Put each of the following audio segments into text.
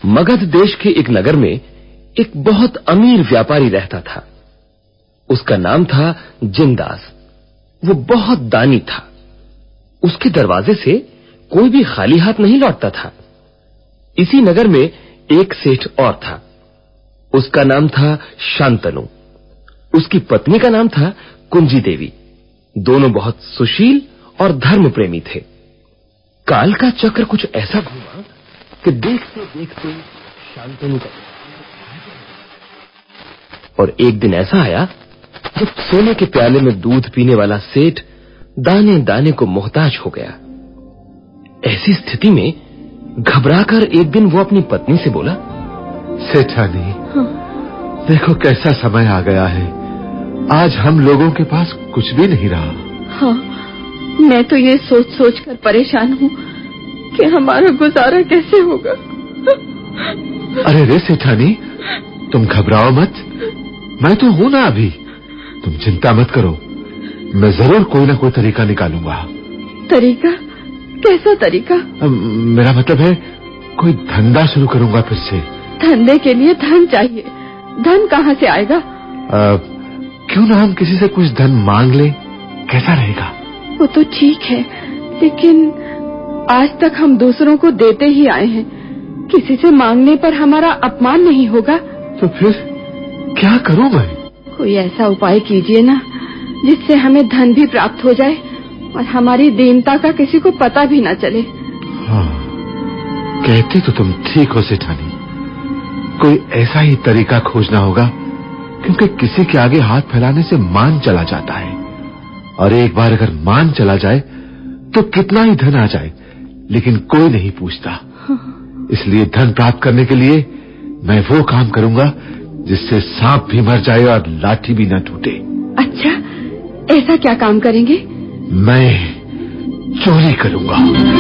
मगध देश के एक नगर में एक बहुत अमीर व्यापारी रहता था। उसका नाम था जिनदास। वो बहुत दानी था। उसके दरवाजे से कोई भी खाली हाथ नहीं लौटता था। इसी नगर में एक सेठ और था। उसका नाम था शांतनु। उसकी पत्नी का नाम था कुंजी देवी। दोनों बहुत सुशील और धर्म प्रेमी थे। काल का चक्र कुछ ऐसा घूमा कि देखते देखते शांतनु का और एक दिन ऐसा आया जब सोने के प्याले में दूध पीने वाला सेठ दाने दाने को मोहताज हो गया। ऐसी स्थिति में घबराकर एक दिन वो अपनी पत्नी से बोला, सेठानी, देखो कैसा समय आ गया है। आज हम लोगों के पास कुछ भी नहीं रहा। हाँ, मैं तो ये सोच सोच कर परेशान हूँ कि हमारा गुजारा कैसे होगा। अरे रे सेठानी, तुम घबराओ मत। मैं तो हूं ना अभी। तुम चिंता मत करो। मैं जरूर कोई ना कोई तरीका निकालूंगा। तरीका? कैसा तरीका? मेरा मतलब है कोई धंधा शुरू करूंगा फिर से। धंधे के लिए धन चाहिए। धन कहाँ से आएगा? क्यों ना हम किसी से कुछ धन मांग ले, कैसा रहेगा? वो तो ठीक है, लेकिन आज तक हम दूसरों को देते ही आए हैं। किसी से मांगने पर हमारा अपमान नहीं होगा? तो फिर क्या करूं मैं? कोई ऐसा उपाय कीजिए ना जिससे हमें धन भी प्राप्त हो जाए और हमारी दीनता का किसी को पता भी न चले। हाँ, कहते तो तुम ठीक हो सेठानी। कोई ऐसा ही तरीका खोजना होगा, क्योंकि किसी के आगे हाथ फैलाने से मान चला जाता है, और एक बार अगर मान चला जाए तो कितना ही धन आ जाए लेकिन कोई नहीं पूछता। इसलिए धन प्राप्त करने के लिए मैं वो काम करूंगा जिससे सांप भी मर जाए और लाठी भी न टूटे। अच्छा, ऐसा क्या काम करेंगे? मैं चोरी करूंगा।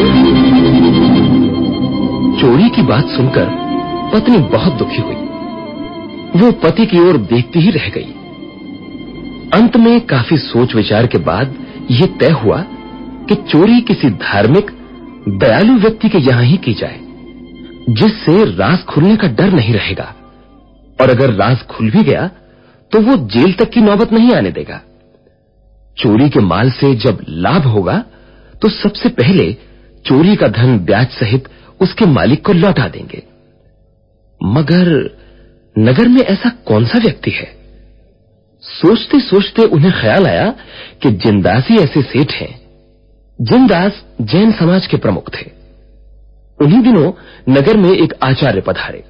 चोरी की बात सुनकर पत्नी बहुत दुखी हुई। वो पति की ओर देखती ही रह गई। अंत में काफी सोच विचार के बाद यह तय हुआ कि चोरी किसी धार्मिक दयालु व्यक्ति के यहां ही की जाए, जिससे राज खुलने का डर नहीं रहेगा, और अगर राज खुल भी गया तो वो जेल तक की नौबत नहीं आने देगा। चोरी के माल से जब लाभ होगा तो सबसे पहले चोरी का धन ब्याज सहित उसके मालिक को लौटा देंगे। मगर नगर में ऐसा कौन सा व्यक्ति है? सोचते सोचते उन्हें ख्याल आया कि जिनदास ही ऐसे सेठ हैं। जिनदास जैन समाज के प्रमुख थे। उन्हीं दिनों नगर में एक आचार्य पधारे।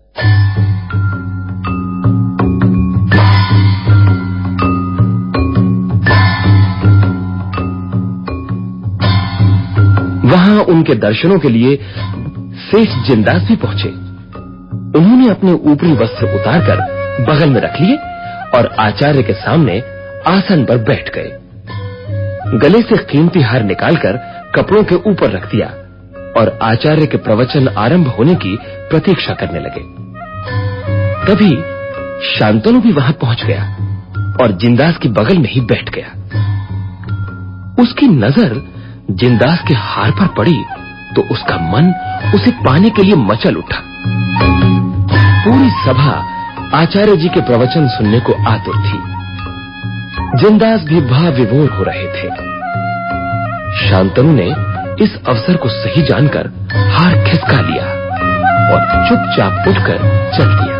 वहां उनके दर्शनों के लिए सेठ जिनदास भी पहुंचे। उन्होंने अपने ऊपरी वस्त्र उतारकर बगल में रख लिए और आचार्य के सामने आसन पर बैठ गए। गले से कीमती हार निकालकर कपड़ों के ऊपर रख दिया और आचार्य के प्रवचन आरंभ होने की प्रतीक्षा करने लगे। तभी शांतनु भी वहां पहुंच गया और जिनदास के बगल में ही बैठ गया। उसकी नजर जिनदास के हार पर पड़ी तो उसका मन उसे पाने के लिए मचल उठा। पूरी सभा आचार्य जी के प्रवचन सुनने को आतुर थी। जिनदास भी भाव विभोर हो रहे थे। शांतनु ने इस अवसर को सही जानकर हार खिसका लिया और चुपचाप उठकर चल दिया।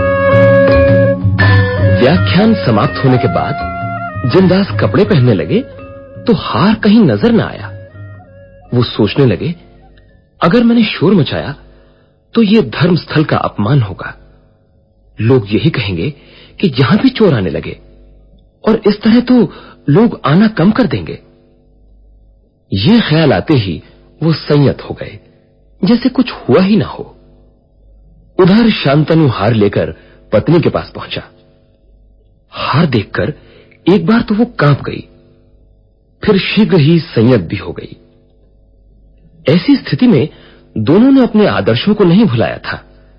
व्याख्यान समाप्त होने के बाद जिनदास कपड़े पहनने लगे तो हार कहीं नजर न आया। वो सोचने लगे, अगर मैंने शोर मचाया तो ये धर्म स्थल का अपमान होगा। लोग यही कहेंगे कि यहां भी चोर आने लगे, और इस तरह तो लोग आना कम कर देंगे। ये ख्याल आते ही वो संयत हो गए, जैसे कुछ हुआ ही ना हो। उधर शांतनु हार लेकर पत्नी के पास पहुंचा। हार देखकर एक बार तो वो कांप गई, फिर शीघ्र ही संयत भी हो गई। ऐसी स्थिति में दोनों ने अपने आदर्शों को नहीं भुलाया था।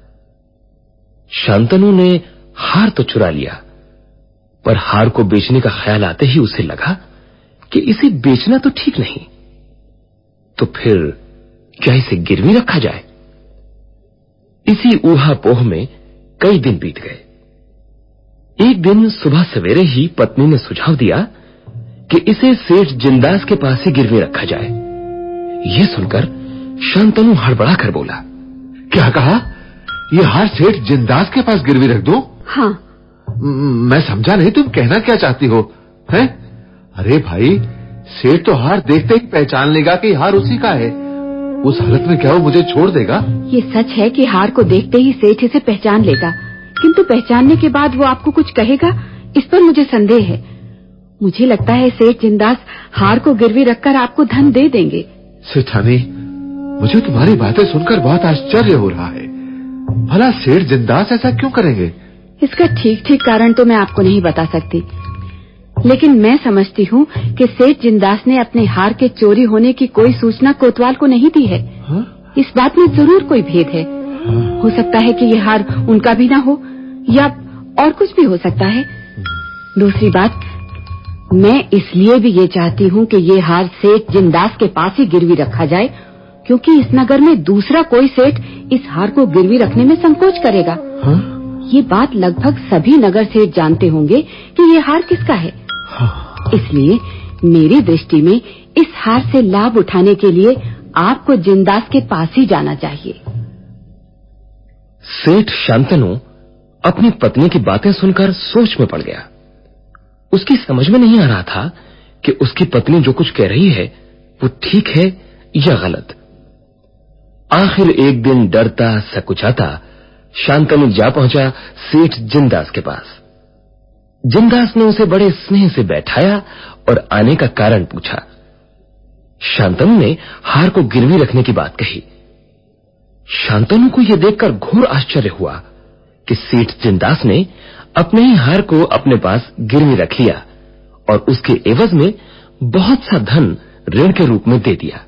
शांतनु ने हार तो चुरा लिया, पर हार को बेचने का ख्याल आते ही उसे लगा कि इसे बेचना तो ठीक नहीं, तो फिर क्या इसे गिरवी रखा जाए? इसी ऊहापोह में कई दिन बीत गए। एक दिन सुबह सवेरे ही पत्नी ने सुझाव दिया कि इसे सेठ जिंदास के पास ही गिरवी रखा जाए। यह सुनकर शांतनु हड़बड़ा कर बोला, क्या कहा? ये हार सेठ जिंदास के पास गिरवी रख दूं? हाँ। मैं समझा नहीं, तुम कहना क्या चाहती हो? हैं? अरे भाई, सेठ तो हार देखते ही पहचान लेगा कि हार उसी का है। उस हालत में क्या वो मुझे छोड़ देगा? ये सच है कि हार को देखते ही सेठ इसे पहचान लेगा, किंतु पहचानने के बाद वो आपको कुछ कहेगा, इस पर मुझे संदेह है। मुझे लगता है सेठ जिंदास हार को गिरवी रखकर आपको धन दे देंगे। सेठानी, मुझे तुम्हारी बातें सुनकर बहुत आश्चर्य हो रहा है। भला सेठ जिंदास ऐसा क्यों करेंगे? इसका ठीक कारण तो मैं आपको नहीं बता सकती, लेकिन मैं समझती हूँ कि सेठ जिंदास ने अपने हार के चोरी होने की कोई सूचना कोतवाल को नहीं दी है। इस बात में जरूर कोई भेद है। हो सकता है कि ये हार उनका भी ना हो, या और कुछ भी हो सकता है। दूसरी बात, मैं इसलिए भी ये चाहती हूँ कि ये हार सेठ जिंदास के पास ही गिरवी रखा जाए, क्योंकि इस नगर में दूसरा कोई सेठ इस हार को गिरवी रखने में संकोच करेगा। ये बात लगभग सभी नगर सेठ जानते होंगे कि ये हार किसका है। इसलिए मेरी दृष्टि में इस हार से लाभ उठाने के लिए आपको जिंदास के पास ही जाना चाहिए। सेठ शांतनु अपनी पत्नी की बातें सुनकर सोच में पड़ गया। उसकी समझ में नहीं आ रहा था कि उसकी पत्नी जो कुछ कह रही है वो ठीक है या गलत। आखिर एक दिन डरता सकुचाता शांतनु जा पहुंचा सेठ जिंदास के पास। जिंदास ने उसे बड़े स्नेह से बैठाया और आने का कारण पूछा। शांतनु ने हार को गिरवी रखने की बात कही। शांतनु को यह देखकर घोर आश्चर्य हुआ कि सेठ जिंदास ने अपने ही हार को अपने पास गिरवी रख लिया और उसके एवज में बहुत सा धन ऋण के रूप में दे दिया।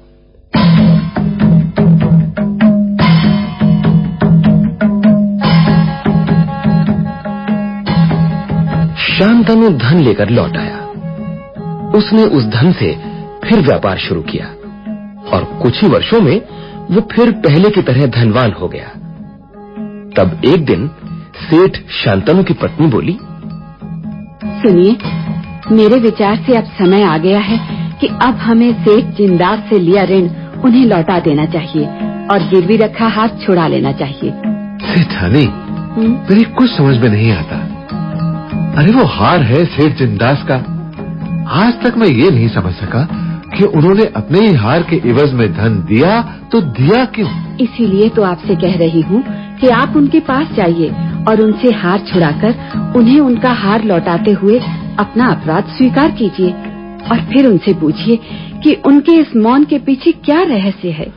शांतनु धन लेकर लौट आया। उसने उस धन से फिर व्यापार शुरू किया और कुछ ही वर्षों में वो फिर पहले की तरह धनवान हो गया। तब एक दिन सेठ शांतनु की पत्नी बोली, सुनिए, मेरे विचार से अब समय आ गया है कि अब हमें सेठ जिंदास से लिया ऋण उन्हें लौटा देना चाहिए और गिरवी रखा हाथ छुड़ा लेना चाहिए। सेठानी, मेरी कुछ समझ में नहीं आता। अरे वो हार है सेठ जिंदास का। आज तक मैं ये नहीं समझ सका कि उन्होंने अपने ही हार के एवज में धन दिया तो दिया क्यों। इसीलिए तो आपसे कह रही हूँ कि आप उनके पास जाइए और उनसे हार छुड़ाकर उन्हें उनका हार लौटाते हुए अपना अपराध स्वीकार कीजिए और फिर उनसे पूछिए कि उनके इस मौन के पीछे क्या रहस्य है।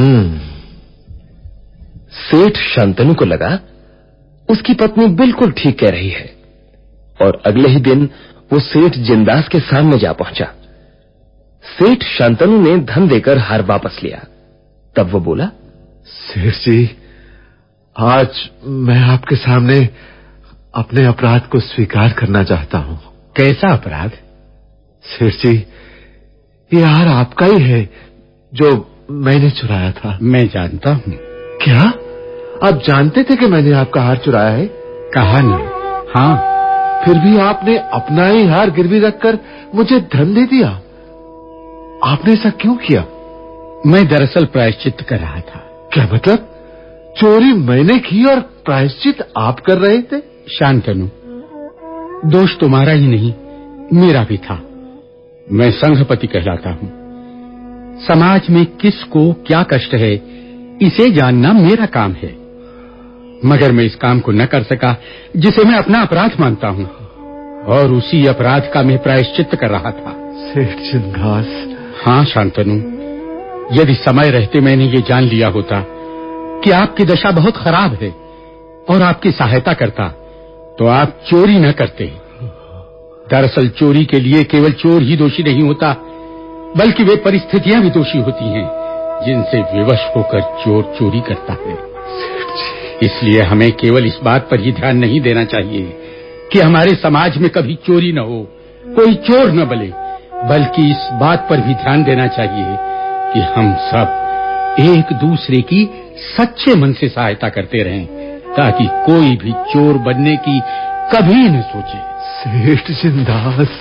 सेठ शांतनु को लगा उसकी पत्नी बिल्कुल ठीक कह रही है और अगले ही दिन वो सेठ जिंदास के सामने जा पहुंचा। सेठ शांतनु ने धन देकर हार वापस लिया। तब वो बोला, सेठ जी, आज मैं आपके सामने अपने अपराध को स्वीकार करना चाहता हूं। कैसा अपराध? सेठ जी, ये हार आपका ही है जो मैंने चुराया था। मैं जानता हूं। क्या आप जानते थे कि मैंने आपका हार चुराया है? कहा नहीं। हाँ, फिर भी आपने अपना ही हार गिरवी रखकर मुझे धन दे दिया। आपने ऐसा क्यों किया? मैं दरअसल प्रायश्चित कर रहा था। क्या मतलब? चोरी मैंने की और प्रायश्चित आप कर रहे थे? शांतनु, दोष तुम्हारा ही नहीं मेरा भी था। मैं संघपति कहलाता हूं। समाज में किसको क्या कष्ट है इसे जानना मेरा काम है, मगर मैं इस काम को न कर सका जिसे मैं अपना अपराध मानता हूं और उसी अपराध का मैं प्रायश्चित कर रहा था। सेठ जिंदास। हाँ शांतनु, यदि समय रहते मैंने ये जान लिया होता कि आपकी दशा बहुत खराब है और आपकी सहायता करता तो आप चोरी न करते। दरअसल चोरी के लिए केवल चोर ही दोषी नहीं होता, बल्कि वे परिस्थितियां भी दोषी होती हैं जिनसे विवश होकर चोर चोरी करता है। इसलिए हमें केवल इस बात पर ही ध्यान नहीं देना चाहिए कि हमारे समाज में कभी चोरी न हो, कोई चोर न बने, बल्कि इस बात पर भी ध्यान देना चाहिए कि हम सब एक दूसरे की सच्चे मन से सहायता करते रहें, ताकि कोई भी चोर बनने की कभी न सोचे। सेठ जिंदास।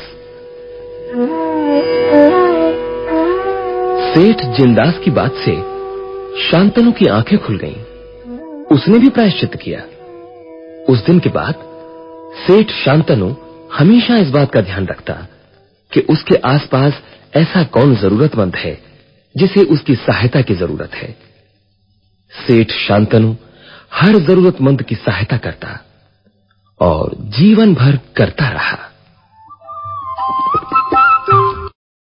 सेठ जिंदास की बात से शांतनु की आंखें खुल गईं। उसने भी प्रायश्चित किया। उस दिन के बाद सेठ शांतनु हमेशा इस बात का ध्यान रखता कि उसके आसपास ऐसा कौन जरूरतमंद है जिसे उसकी सहायता की जरूरत है। सेठ शांतनु हर जरूरतमंद की सहायता करता और जीवन भर करता रहा।